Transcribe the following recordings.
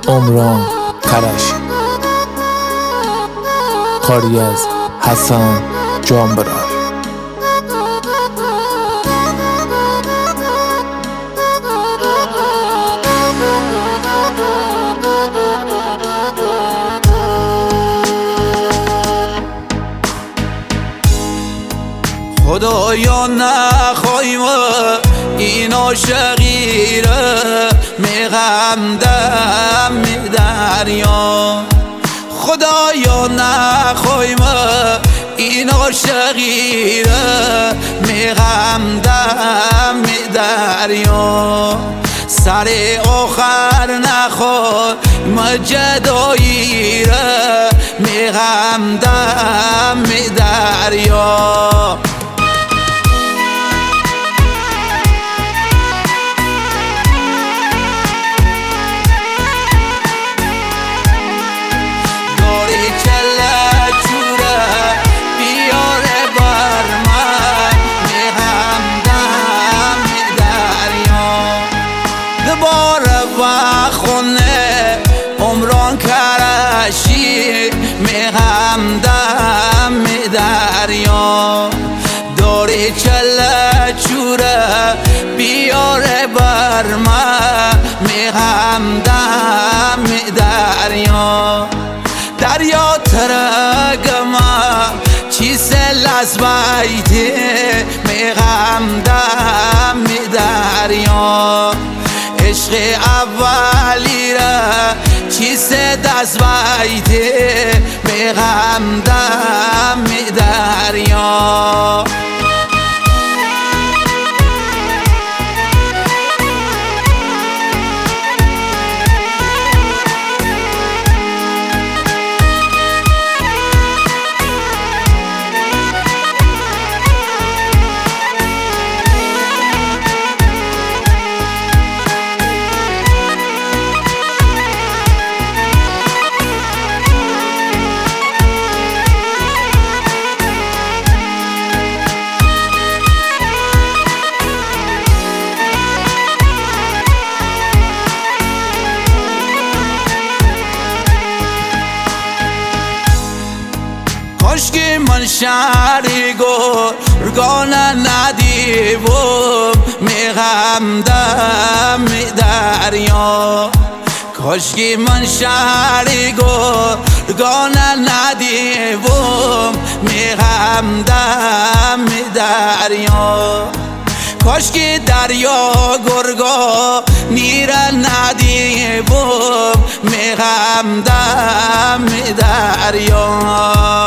عمران قرشی، کاری از حسن جانبرار. خدایا نخواهیم این عاشقی را میغم دم دریا، خدایا نخواهیم این عاشقی را میغم دم دریا، سر آخر نخواهیم جدایی را میغم دم دریا. خونه عمران قرشی میغم دم دریا، داری چله چوره بیاره بر من میغم دم دریا، دریا ترگما چیز لزبایتی میغم دم دریا، عشق اولی را چیز دست بایده میغم دم دریا. کاشکی من شهری گرگانه ندیوم میغم دم دریا، کاشکی من شهری گرگانه ندیوم میغم دم دریا، کاشکی دریا گرگا نیر ندیوم میغم دم دریا.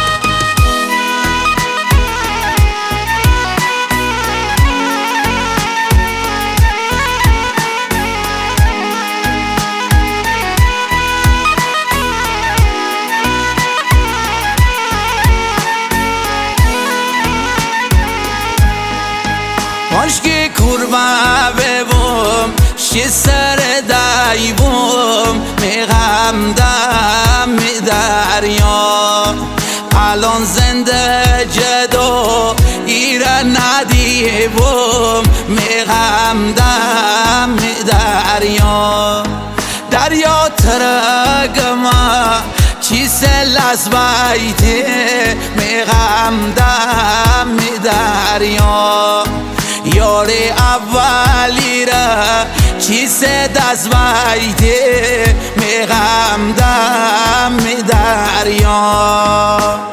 کاشکی کربه ببوم شی سر دایبوم میغم دم دریا، الان زنده جدا ایره ندیبوم میغم دم دریا، دریا ترگما چیز لزبایتی میغم دم دریا، یار اولی را چیز دست بایده میغم دم دریا.